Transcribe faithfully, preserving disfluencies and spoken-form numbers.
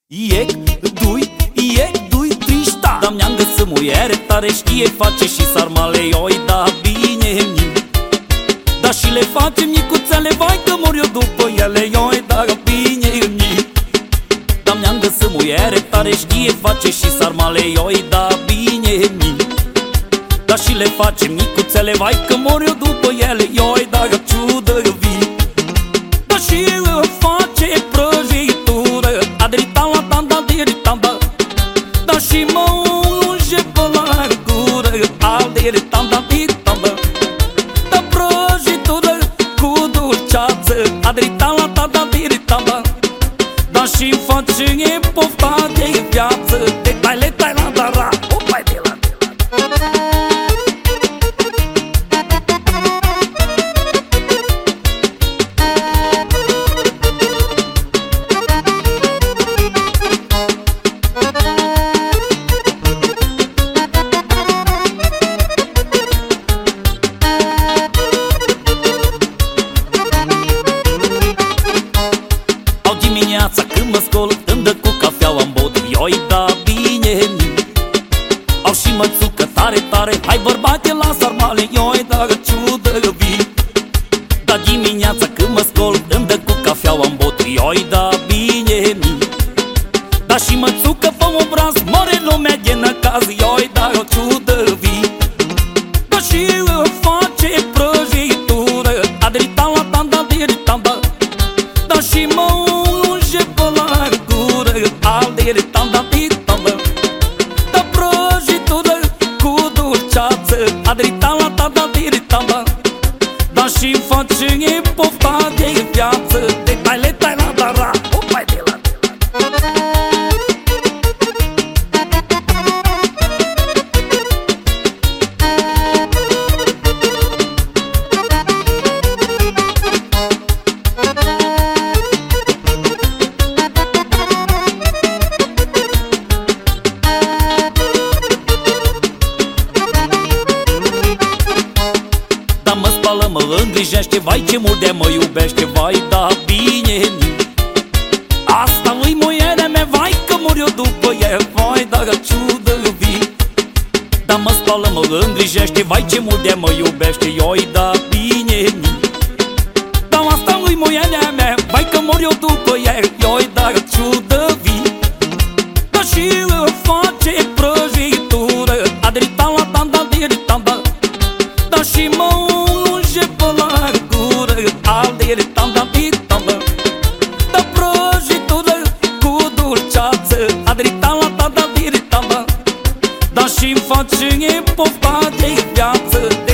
Iec, dui, iec, dui, trișta. Dar mi-am găsit muiere tare, știe face și sarmale, oi, da bine mi. Dar și le face micuțele, vai că mor eu după ele, oi, da bine mi. Dar mi-am găsit muiere tare, știe face și sarmale, oi, da bine mi. Dar și le face micuțele, vai că mor eu după ele, oi, da ciudă vii. Dar și le face prăjitură, adritan la tanda, diritanda. Dar și mă unge pe la gură, al diritanda, diritanda. Dar prăjitură cu dulceață, adritan la tanda, diritanda. Dar și face pofta de viață, de taile, taila, dara, o pai de la. Dimineața când mă scol, îmi dă cu cafeaua-n bot, ioi, da bine mi. Au și mățucă tare, tare, hai bărbate la sarmale, ioi, da ciudă vii. Da dimineața când mă scol, îmi dă cu cafeaua-n bot, ioi, da bine mi. Da și mățucă pe obraz, mare lumea de năcaz, ioi, da ciudă vii. Da și face prăjitură, adritan la tanda, diritanda. Da și mă al diritanda, diritanda. Da prăjitură cu dulceață, adritan la tanda, diritanda. Da și face pofta de viață, de taile, taila, dara, o pai de la. Da mă spală, mă îngrijește, vai ce mult de mă iubește, vai da bine mi. Asta lui muierea mea, vai că mor eu după el, vai da ciudă vii. Da mă spală, mă îngrijește, vai ce mult de mă iubește, ioi da bine mi. Da asta lui muierea mea, vai că mor eu după el, ioi da ciudă vii. Da și face prăjitură, adritan la tanda, diritanda. Da și mă unge pe la gură, al diritanda, diritanda. Da prăjitură cu dulceață, adritan la tanda, diritanda. Da și-mi face pofta de viață.